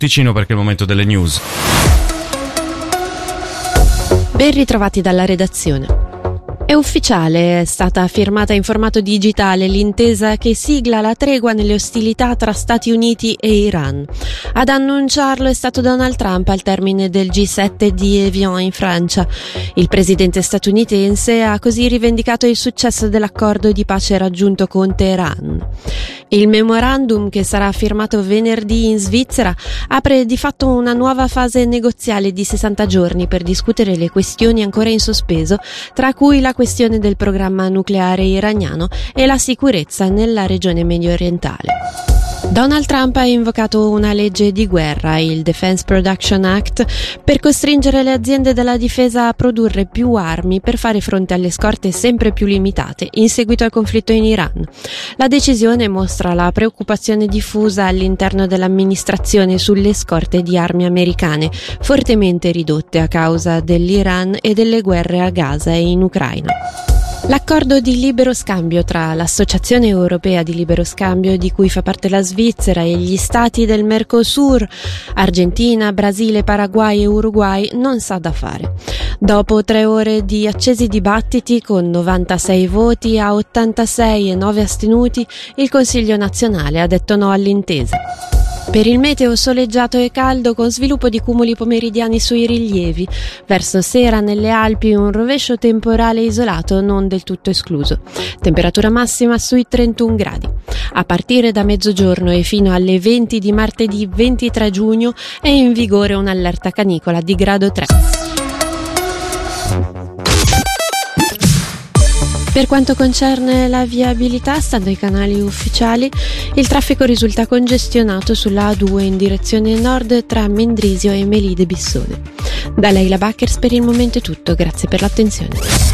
Ticino perché è il momento delle news. Ben ritrovati dalla redazione. È ufficiale, è stata firmata in formato digitale l'intesa che sigla la tregua nelle ostilità tra Stati Uniti e Iran. Ad annunciarlo è stato Donald Trump al termine del G7 di Evian in Francia. Il presidente statunitense ha così rivendicato il successo dell'accordo di pace raggiunto con Teheran. Il memorandum, che sarà firmato venerdì in Svizzera, apre di fatto una nuova fase negoziale di 60 giorni per discutere le questioni ancora in sospeso, tra cui la questione del programma nucleare iraniano e la sicurezza nella regione mediorientale. Donald Trump ha invocato una legge di guerra, il Defense Production Act, per costringere le aziende della difesa a produrre più armi per fare fronte alle scorte sempre più limitate in seguito al conflitto in Iran. La decisione mostra la preoccupazione diffusa all'interno dell'amministrazione sulle scorte di armi americane, fortemente ridotte a causa dell'Iran e delle guerre a Gaza e in Ucraina. L'accordo di libero scambio tra l'Associazione Europea di Libero Scambio, di cui fa parte la Svizzera, e gli stati del Mercosur, Argentina, Brasile, Paraguay e Uruguay, non sa da fare. Dopo 3 ore di accesi dibattiti, con 96 voti a 86 e 9 astenuti, il Consiglio nazionale ha detto no all'intesa. Per il meteo soleggiato e caldo, con sviluppo di cumuli pomeridiani sui rilievi. Verso sera nelle Alpi un rovescio temporale isolato non del tutto escluso. Temperatura massima sui 31 gradi. A partire da mezzogiorno e fino alle 20 di martedì 23 giugno è in vigore un'allerta canicola di grado 3. Per quanto concerne la viabilità, stando ai canali ufficiali, il traffico risulta congestionato sulla A2 in direzione nord tra Mendrisio e Melide Bissone. Da Leila Backers per il momento è tutto, grazie per l'attenzione.